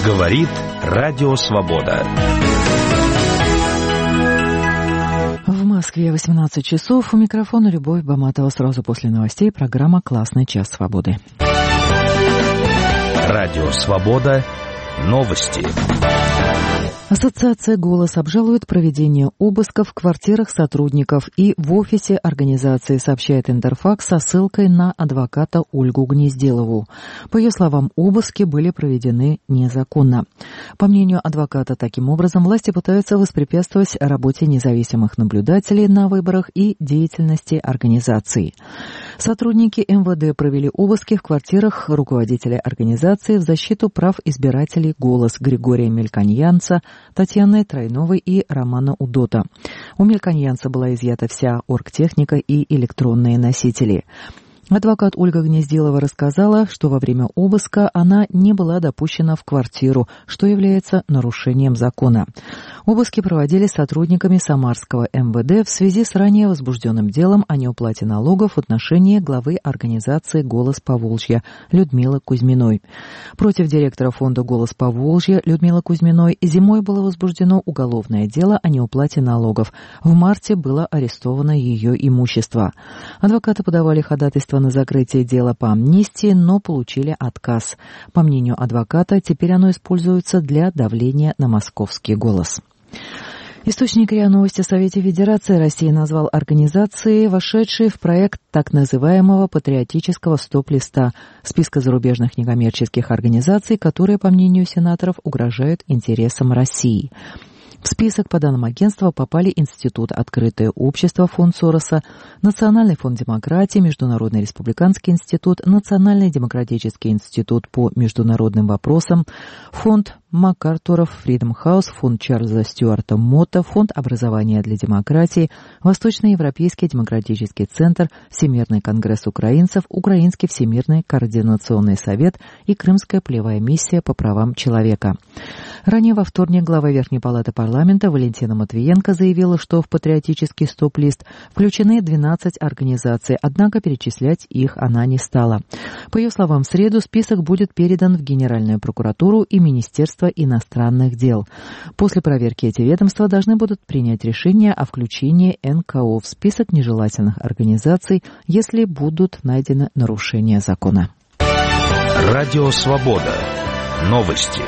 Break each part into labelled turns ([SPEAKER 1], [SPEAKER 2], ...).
[SPEAKER 1] Говорит Радио Свобода.
[SPEAKER 2] В Москве 18 часов. У микрофона Любовь Баматова. Сразу после новостей программа «Классный час свободы».
[SPEAKER 1] Радио Свобода. Новости.
[SPEAKER 2] Ассоциация «Голос» обжалует проведение обысков в квартирах сотрудников и в офисе организации, сообщает Интерфакс со ссылкой на адвоката Ольгу Гнезделову. По ее словам, обыски были проведены незаконно. По мнению адвоката, таким образом власти пытаются воспрепятствовать работе независимых наблюдателей на выборах и деятельности организации. Сотрудники МВД провели обыски в квартирах руководителей организации в защиту прав избирателей «Голос» Григория Мельконьянца, Татьяны Тройновой и Романа Удота. У Мельконьянца была изъята вся оргтехника и электронные носители. Адвокат Ольга Гнезделова рассказала, что во время обыска она не была допущена в квартиру, что является нарушением закона. Обыски проводились сотрудниками Самарского МВД в связи с ранее возбужденным делом о неуплате налогов в отношении главы организации «Голос Поволжья» Людмилы Кузьминой. Против директора фонда «Голос Поволжья» Людмилы Кузьминой зимой было возбуждено уголовное дело о неуплате налогов. В марте было арестовано ее имущество. Адвокаты подавали ходатайство на закрытие дела по амнистии, но получили отказ. По мнению адвоката, теперь оно используется для давления на московский «Голос». Источник РИА Новости в Совете Федерации России назвал организации, вошедшие в проект так называемого патриотического стоп-листа, списка зарубежных некоммерческих организаций, которые, по мнению сенаторов, угрожают интересам России. В список, по данным агентства, попали Институт «Открытое общество», фонд Сороса, Национальный фонд демократии, Международный республиканский институт, Национальный демократический институт по международным вопросам, фонд МакАртура, Freedom House, фонд Чарльза Стюарта Мотта, фонд образования для демократии, Восточноевропейский демократический центр, Всемирный конгресс украинцев, Украинский всемирный координационный совет и Крымская полевая миссия по правам человека. Ранее во вторник глава Верхней палаты парламента Валентина Матвиенко заявила, что в патриотический стоп-лист включены 12 организаций, однако перечислять их она не стала. По ее словам, в среду список будет передан в Генеральную прокуратуру и Министерство иностранных дел. После проверки эти ведомства должны будут принять решение о включении НКО в список нежелательных организаций, если будут найдены нарушения закона.
[SPEAKER 1] Радио Свобода. Новости.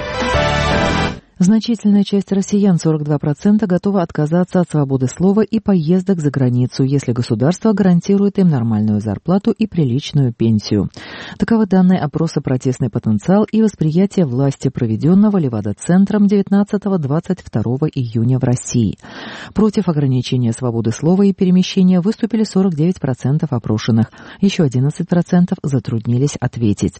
[SPEAKER 2] Значительная часть россиян, 42%, готова отказаться от свободы слова и поездок за границу, если государство гарантирует им нормальную зарплату и приличную пенсию. Таковы данные опроса «Протестный потенциал» и восприятие власти, проведенного Левада-центром 19-22 июня в России. Против ограничения свободы слова и перемещения выступили 49% опрошенных, еще 11% затруднились ответить.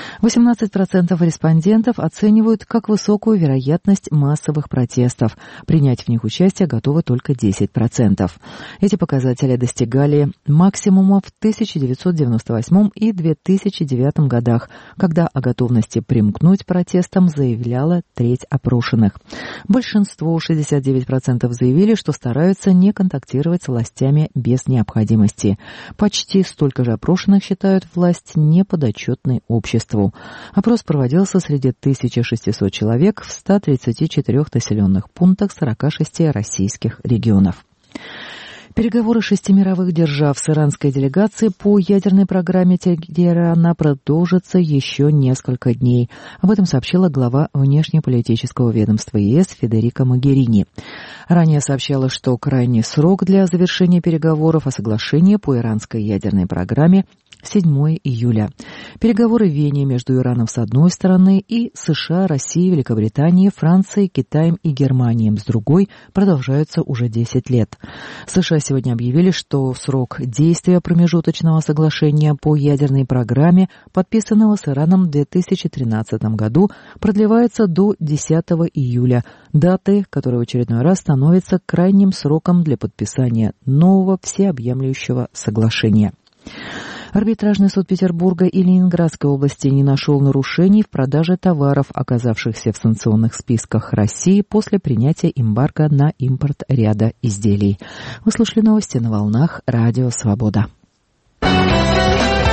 [SPEAKER 2] 18% респондентов оценивают как высокую вероятность массовых протестов. Принять в них участие готовы только 10%. Эти показатели достигали максимума в 1998 и 2009 годах, когда о готовности примкнуть протестам заявляла треть опрошенных. Большинство, 69%, заявили, что стараются не контактировать с властями без необходимости. Почти столько же опрошенных считают власть неподотчетной обществу. Опрос проводился среди 1600 человек в 134 населенных пунктах 46 российских регионов. Переговоры 6 мировых держав с иранской делегацией по ядерной программе Тегерана продолжатся еще несколько дней. Об этом сообщила глава внешнеполитического ведомства ЕС Федерика Могерини. Ранее сообщала, что крайний срок для завершения переговоров о соглашении по иранской ядерной программе 7 июля. Переговоры в Вене между Ираном с одной стороны и США, Россией, Великобританией, Францией, Китаем и Германией с другой продолжаются уже 10 лет. США сегодня объявили, что срок действия промежуточного соглашения по ядерной программе, подписанного с Ираном в 2013 году, продлевается до 10 июля, даты, которая в очередной раз становится крайним сроком для подписания нового всеобъемлющего соглашения. Арбитражный суд Петербурга и Ленинградской области не нашел нарушений в продаже товаров, оказавшихся в санкционных списках России после принятия эмбарго на импорт ряда изделий. Вы слушали новости на волнах Радио Свобода.